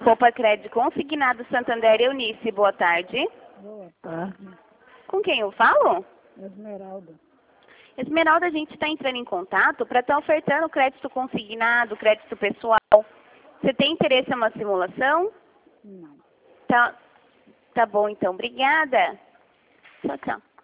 Copa Crédito Consignado Santander Eunice, boa tarde. Boa tarde. Com quem eu falo? Esmeralda. Esmeralda, a gente está entrando em contato para estar ofertando crédito consignado, crédito pessoal. Você tem interesse em uma simulação? Não. Tá bom, então. Obrigada. Tchau, tchau.